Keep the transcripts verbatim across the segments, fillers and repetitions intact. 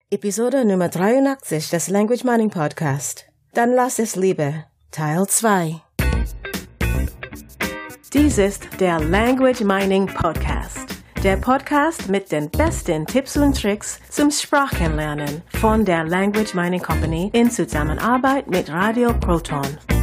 Episode Nummer dreiundachtzig des Language Mining Podcast. Dann lass es lieber, Teil zwei. Dies ist der Language Mining Podcast. Der Podcast mit den besten Tipps und Tricks zum Sprachenlernen von der Language Mining Company in Zusammenarbeit mit Radio Proton.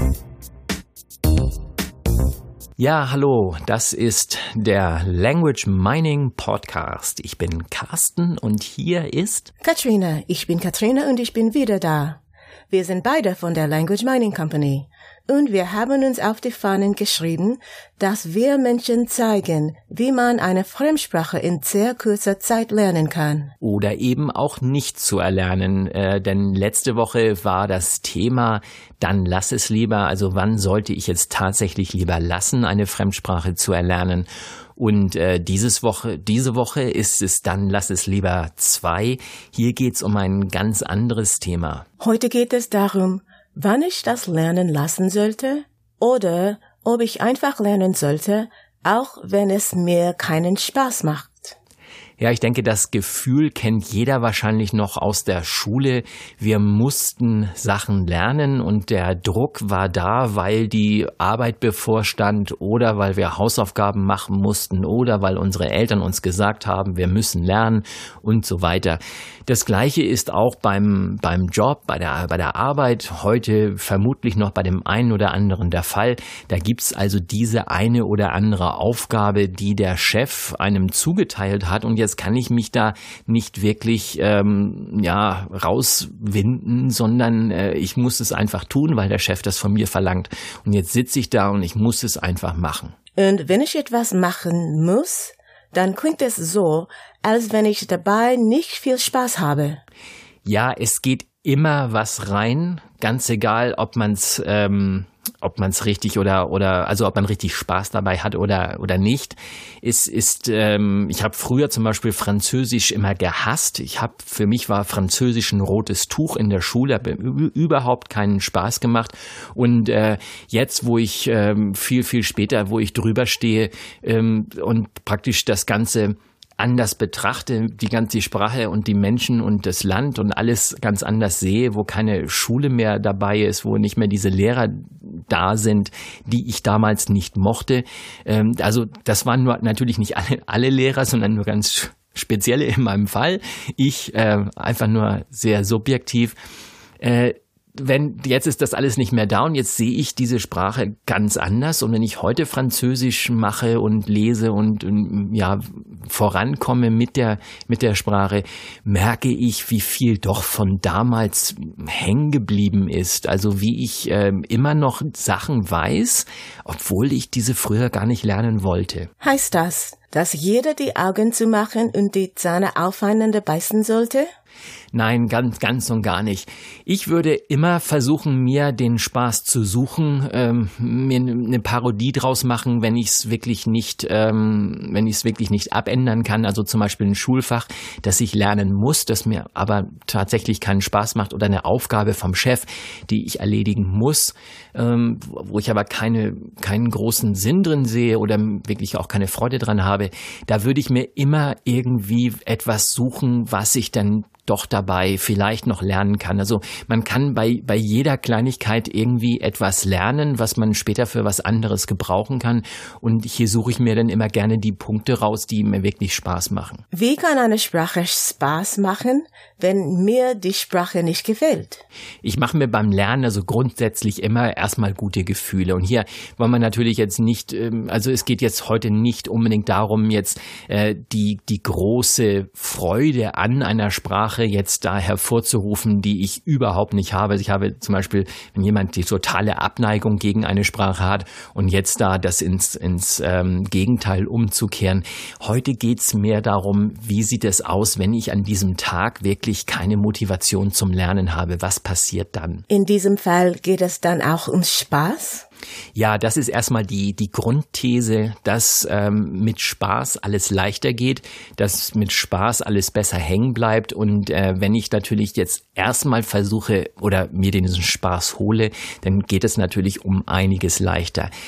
Ja, hallo, das ist der Language Mining Podcast. Ich bin Carsten und hier ist Katrina. Ich bin Katrina und ich bin wieder da. Wir sind beide von der Language Mining Company und wir haben uns auf die Fahnen geschrieben, dass wir Menschen zeigen, wie man eine Fremdsprache in sehr kurzer Zeit lernen kann. Oder eben auch nicht zu erlernen, äh, denn letzte Woche war das Thema, dann lass es lieber, also wann sollte ich jetzt tatsächlich lieber lassen, eine Fremdsprache zu erlernen. Und äh, dieses Woche, diese Woche ist es dann lass es lieber zwei. Hier geht's um ein ganz anderes Thema. Heute geht es darum, wann ich das lernen lassen sollte oder ob ich einfach lernen sollte, auch wenn es mir keinen Spaß macht. Ja, ich denke, das Gefühl kennt jeder wahrscheinlich noch aus der Schule. Wir mussten Sachen lernen und der Druck war da, weil die Arbeit bevorstand oder weil wir Hausaufgaben machen mussten oder weil unsere Eltern uns gesagt haben, wir müssen lernen und so weiter. Das Gleiche ist auch beim beim Job, bei der bei der Arbeit, heute vermutlich noch bei dem einen oder anderen der Fall. Da gibt's also diese eine oder andere Aufgabe, die der Chef einem zugeteilt hat und jetzt kann ich mich da nicht wirklich ähm, ja rauswinden, sondern äh, ich muss es einfach tun, weil der Chef das von mir verlangt. Und jetzt sitze ich da und ich muss es einfach machen. Und wenn ich etwas machen muss, dann klingt es so, als wenn ich dabei nicht viel Spaß habe. Ja, es geht immer was rein, ganz egal, ob man's ähm, ob man es richtig oder oder also ob man richtig Spaß dabei hat oder oder nicht. Es ist ähm, ich habe früher zum Beispiel Französisch immer gehasst. Ich habe für mich war Französisch ein rotes Tuch in der Schule, habe überhaupt keinen Spaß gemacht. Und äh, jetzt, wo ich ähm, viel viel später, wo ich drüber stehe ähm, und praktisch das Ganze anders betrachte, die ganze Sprache und die Menschen und das Land und alles ganz anders sehe, wo keine Schule mehr dabei ist, wo nicht mehr diese Lehrer da sind, die ich damals nicht mochte. Ähm, also das waren nur natürlich nicht alle, alle Lehrer, sondern nur ganz spezielle in meinem Fall. Ich äh, einfach nur sehr subjektiv. Äh, Wenn jetzt ist das alles nicht mehr da und jetzt sehe ich diese Sprache ganz anders und wenn ich heute Französisch mache und lese und ja vorankomme mit der mit der Sprache, merke ich, wie viel doch von damals hängen geblieben ist. Also wie ich äh, immer noch Sachen weiß, obwohl ich diese früher gar nicht lernen wollte. Heißt das, dass jeder die Augen zumachen und die Zähne aufeinander beißen sollte? Nein, ganz, ganz und gar nicht. Ich würde immer versuchen, mir den Spaß zu suchen, ähm, mir eine Parodie draus machen, wenn ich es wirklich nicht, ähm, wenn ich es wirklich nicht abändern kann. Also zum Beispiel ein Schulfach, das ich lernen muss, das mir aber tatsächlich keinen Spaß macht oder eine Aufgabe vom Chef, die ich erledigen muss, ähm, wo ich aber keine, keinen großen Sinn drin sehe oder wirklich auch keine Freude dran habe. Da würde ich mir immer irgendwie etwas suchen, was ich dann doch dabei vielleicht noch lernen kann. Also man kann bei bei jeder Kleinigkeit irgendwie etwas lernen, was man später für was anderes gebrauchen kann. Und hier suche ich mir dann immer gerne die Punkte raus, die mir wirklich Spaß machen. Wie kann eine Sprache Spaß machen, wenn mir die Sprache nicht gefällt? Ich mache mir beim Lernen also grundsätzlich immer erstmal gute Gefühle. Und hier wollen wir natürlich jetzt nicht, also es geht jetzt heute nicht unbedingt darum, jetzt äh, die die große Freude an einer Sprache jetzt da hervorzurufen, die ich überhaupt nicht habe. Also ich habe zum Beispiel, wenn jemand die totale Abneigung gegen eine Sprache hat und jetzt da das ins, ins ähm, Gegenteil umzukehren. Heute geht's mehr darum, wie sieht es aus, wenn ich an diesem Tag wirklich keine Motivation zum Lernen habe. Was passiert dann? In diesem Fall geht es dann auch um Spaß? Ja, das ist erstmal die die Grundthese, dass ähm, mit Spaß alles leichter geht, dass mit Spaß alles besser hängen bleibt und äh, wenn ich natürlich jetzt erstmal versuche oder mir diesen Spaß hole, dann geht es natürlich um einiges leichter.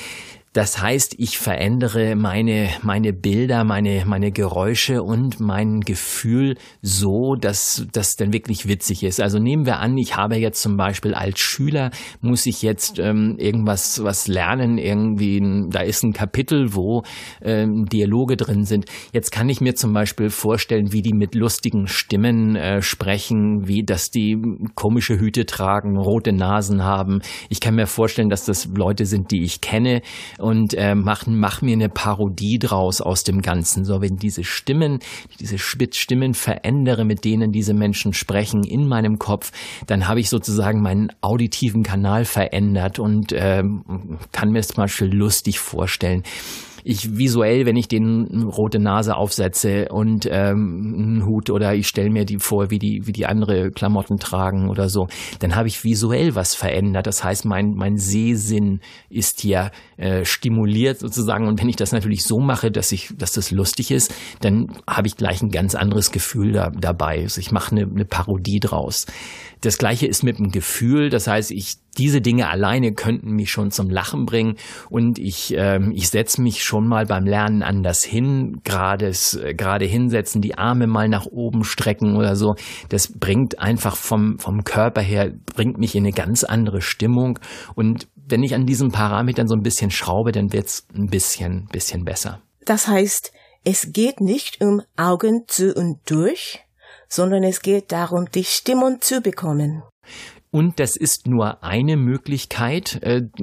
Das heißt, ich verändere meine, meine Bilder, meine, meine Geräusche und mein Gefühl so, dass das dann wirklich witzig ist. Also nehmen wir an, ich habe jetzt zum Beispiel als Schüler, muss ich jetzt ähm, irgendwas was lernen, irgendwie, ein, da ist ein Kapitel, wo ähm, Dialoge drin sind. Jetzt kann ich mir zum Beispiel vorstellen, wie die mit lustigen Stimmen äh, sprechen, wie, dass die komische Hüte tragen, rote Nasen haben. Ich kann mir vorstellen, dass das Leute sind, die ich kenne, und äh, mach, mach mir eine Parodie draus aus dem Ganzen. So, wenn diese Stimmen, diese Stimmen verändere, mit denen diese Menschen sprechen in meinem Kopf, dann habe ich sozusagen meinen auditiven Kanal verändert und äh, kann mir es zum Beispiel lustig vorstellen. Ich visuell, wenn ich den rote Nase aufsetze und ähm, einen Hut, oder ich stelle mir die vor, wie die wie die andere Klamotten tragen oder so, dann habe ich visuell was verändert. Das heißt, mein mein Sehsinn ist hier äh, stimuliert sozusagen. Und wenn ich das natürlich so mache, dass ich dass das lustig ist, dann habe ich gleich ein ganz anderes Gefühl da, dabei. Also ich mache eine, eine Parodie draus. Das Gleiche ist mit dem Gefühl. Das heißt, ich diese Dinge alleine könnten mich schon zum Lachen bringen, und ich ähm, ich setze mich schon mal beim Lernen anders hin, gerade gerade hinsetzen, die Arme mal nach oben strecken oder so. Das bringt einfach vom vom Körper her, bringt mich in eine ganz andere Stimmung, und wenn ich an diesen Parametern so ein bisschen schraube, dann wird's ein bisschen bisschen besser. Das heißt, es geht nicht um Augen zu und durch, sondern es geht darum, die Stimmung zu bekommen. Und das ist nur eine Möglichkeit.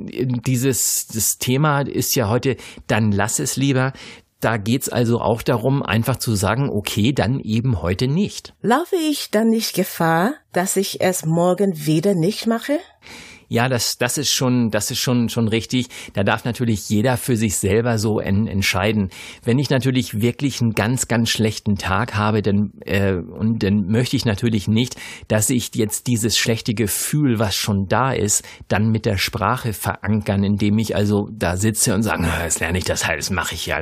Dieses das Thema ist ja heute, dann lass es lieber. Da geht's also auch darum, einfach zu sagen, okay, dann eben heute nicht. Laufe ich dann nicht Gefahr, dass ich es morgen wieder nicht mache? Ja, das, das ist schon, das ist schon, schon richtig. Da darf natürlich jeder für sich selber so en, entscheiden. Wenn ich natürlich wirklich einen ganz, ganz schlechten Tag habe, dann, äh, und dann möchte ich natürlich nicht, dass ich jetzt dieses schlechte Gefühl, was schon da ist, dann mit der Sprache verankern, indem ich also da sitze und sage, das lerne ich das halt, das mache ich ja.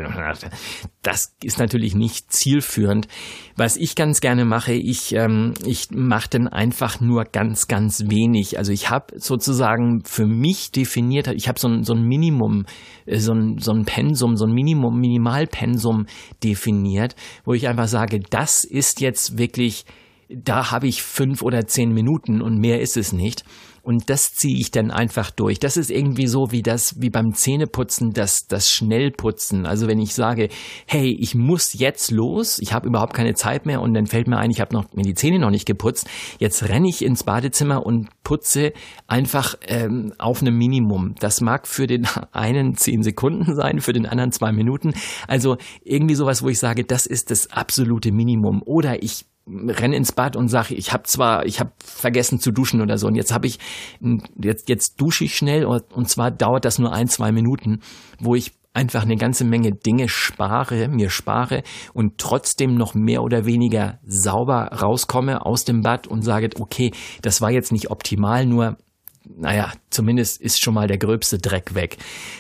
Das ist natürlich nicht zielführend. Was ich ganz gerne mache, ich, ähm, ich mache dann einfach nur ganz, ganz wenig. Also ich habe sozusagen sozusagen für mich definiert hat, ich habe so ein, so ein Minimum, so ein, so ein Pensum, so ein Minimum, Minimalpensum definiert, wo ich einfach sage, das ist jetzt wirklich, da habe ich fünf oder zehn Minuten und mehr ist es nicht. Und das ziehe ich dann einfach durch. Das ist irgendwie so wie das, wie beim Zähneputzen, das, das Schnellputzen. Also wenn ich sage, hey, ich muss jetzt los, ich habe überhaupt keine Zeit mehr, und dann fällt mir ein, ich habe noch mir die Zähne noch nicht geputzt. Jetzt renne ich ins Badezimmer und putze einfach ähm, auf einem Minimum. Das mag für den einen zehn Sekunden sein, für den anderen zwei Minuten. Also irgendwie sowas, wo ich sage, das ist das absolute Minimum. Oder ich renne ins Bad und sage, ich habe zwar, ich habe vergessen zu duschen oder so, und jetzt habe ich, jetzt jetzt dusche ich schnell, und zwar dauert das nur ein, zwei Minuten, wo ich einfach eine ganze Menge Dinge spare, mir spare und trotzdem noch mehr oder weniger sauber rauskomme aus dem Bad und sage, okay, das war jetzt nicht optimal, nur, naja, zumindest ist schon mal der gröbste Dreck weg.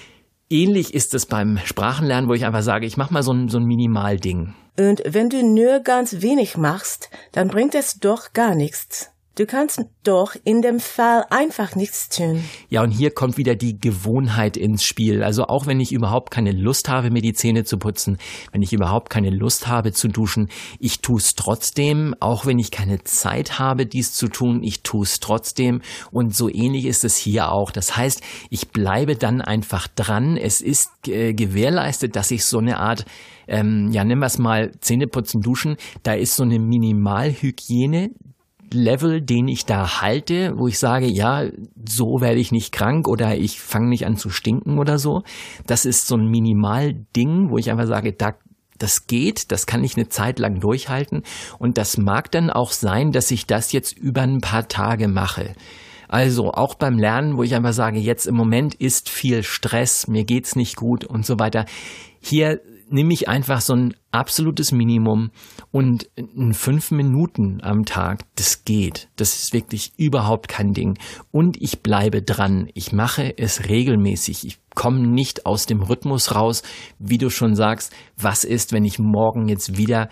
Ähnlich ist es beim Sprachenlernen, wo ich einfach sage, ich mache mal so ein, so ein Minimalding. Und wenn du nur ganz wenig machst, dann bringt es doch gar nichts. Du kannst doch in dem Fall einfach nichts tun. Ja, und hier kommt wieder die Gewohnheit ins Spiel. Also auch wenn ich überhaupt keine Lust habe, mir die Zähne zu putzen, wenn ich überhaupt keine Lust habe zu duschen, ich tue es trotzdem. Auch wenn ich keine Zeit habe, dies zu tun, ich tue es trotzdem. Und so ähnlich ist es hier auch. Das heißt, ich bleibe dann einfach dran. Es ist äh, gewährleistet, dass ich so eine Art, ähm, ja, nennen wir es mal Zähneputzen, Duschen, da ist so eine Minimalhygiene Level, den ich da halte, wo ich sage, ja, so werde ich nicht krank oder ich fange nicht an zu stinken oder so. Das ist so ein Minimalding, wo ich einfach sage, da, das geht, das kann ich eine Zeit lang durchhalten, und das mag dann auch sein, dass ich das jetzt über ein paar Tage mache. Also auch beim Lernen, wo ich einfach sage, jetzt im Moment ist viel Stress, mir geht's nicht gut und so weiter. Hier nehme ich einfach so ein absolutes Minimum, und in fünf Minuten am Tag, das geht. Das ist wirklich überhaupt kein Ding. Und ich bleibe dran. Ich mache es regelmäßig. Ich komme nicht aus dem Rhythmus raus, wie du schon sagst. Was ist, wenn ich morgen jetzt wieder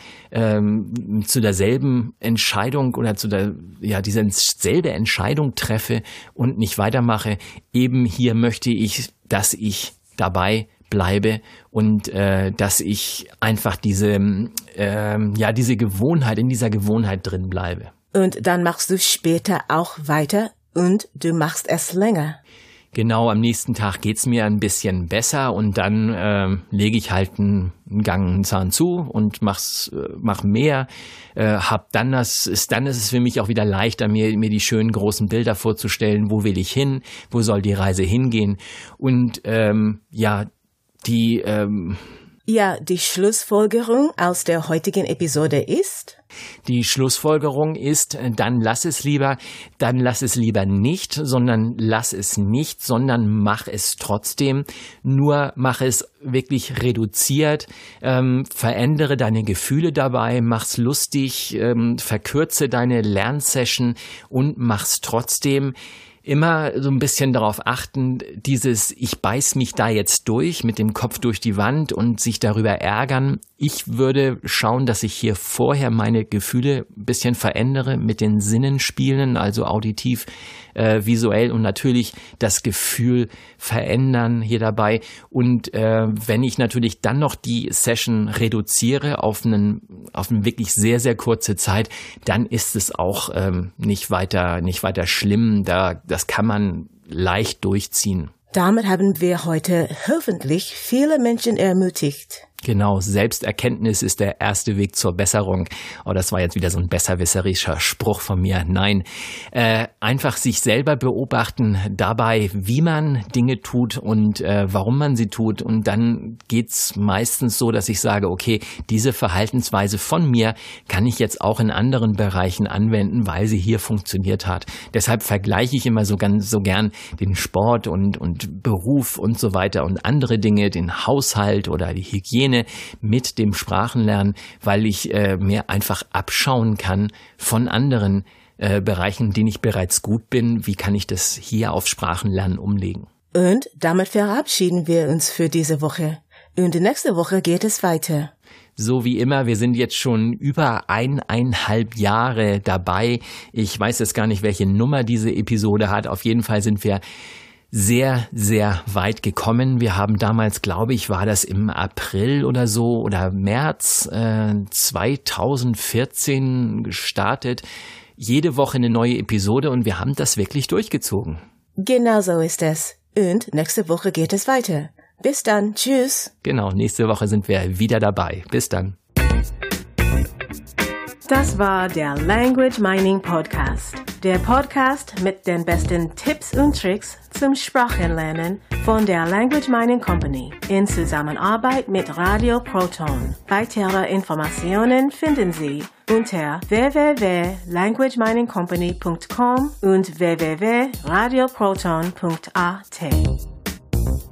ähm, zu derselben Entscheidung oder zu der, ja, dieser selbe Entscheidung treffe und nicht weitermache? Eben hier möchte ich, dass ich dabei bleibe und äh, dass ich einfach diese, äh, ja, diese Gewohnheit, in dieser Gewohnheit drin bleibe. Und dann machst du später auch weiter und du machst es länger. Genau, am nächsten Tag geht's mir ein bisschen besser und dann äh, lege ich halt einen, einen Gang, einen Zahn zu und mach's, äh, mach mehr. Äh, hab dann das, ist dann ist es für mich auch wieder leichter, mir mir die schönen großen Bilder vorzustellen. Wo will ich hin? Wo soll die Reise hingehen? Und ähm, ja, die ähm, Ja, die Schlussfolgerung aus der heutigen Episode ist? Die Schlussfolgerung ist, dann lass es lieber, dann lass es lieber nicht, sondern lass es nicht, sondern mach es trotzdem. Nur mach es wirklich reduziert, ähm, verändere deine Gefühle dabei, mach's lustig, ähm, verkürze deine Lernsession und mach's trotzdem. Immer so ein bisschen darauf achten, dieses ich beiß mich da jetzt durch, mit dem Kopf durch die Wand und sich darüber ärgern. Ich würde schauen, dass ich hier vorher meine Gefühle ein bisschen verändere, mit den Sinnen spielen, also auditiv, äh, visuell und natürlich das Gefühl verändern hier dabei. Und äh, wenn ich natürlich dann noch die Session reduziere auf einen, auf eine wirklich sehr, sehr kurze Zeit, dann ist es auch ähm, nicht weiter, nicht weiter schlimm. Da Das kann man leicht durchziehen. Damit haben wir heute hoffentlich viele Menschen ermutigt. Genau, Selbsterkenntnis ist der erste Weg zur Besserung. Oh, das war jetzt wieder so ein besserwisserischer Spruch von mir. Nein, äh, einfach sich selber beobachten dabei, wie man Dinge tut und äh, warum man sie tut. Und dann geht's meistens so, dass ich sage, okay, diese Verhaltensweise von mir kann ich jetzt auch in anderen Bereichen anwenden, weil sie hier funktioniert hat. Deshalb vergleiche ich immer so ganz so gern den Sport und und Beruf und so weiter und andere Dinge, den Haushalt oder die Hygiene mit dem Sprachenlernen, weil ich äh, mir einfach abschauen kann von anderen äh, Bereichen, in denen ich bereits gut bin. Wie kann ich das hier auf Sprachenlernen umlegen? Und damit verabschieden wir uns für diese Woche. Und nächste Woche geht es weiter. So wie immer, wir sind jetzt schon über eineinhalb Jahre dabei. Ich weiß jetzt gar nicht, welche Nummer diese Episode hat. Auf jeden Fall sind wir sehr, sehr weit gekommen. Wir haben damals, glaube ich, war das im April oder so oder März äh, zweitausendvierzehn gestartet. Jede Woche eine neue Episode und wir haben das wirklich durchgezogen. Genau so ist es. Und nächste Woche geht es weiter. Bis dann. Tschüss. Genau, nächste Woche sind wir wieder dabei. Bis dann. Das war der Language Mining Podcast. Der Podcast mit den besten Tipps und Tricks zum Sprachenlernen von der Language Mining Company in Zusammenarbeit mit Radio Proton. Weitere Informationen finden Sie unter w w w punkt language mining company punkt com und w w w punkt radio proton punkt a t.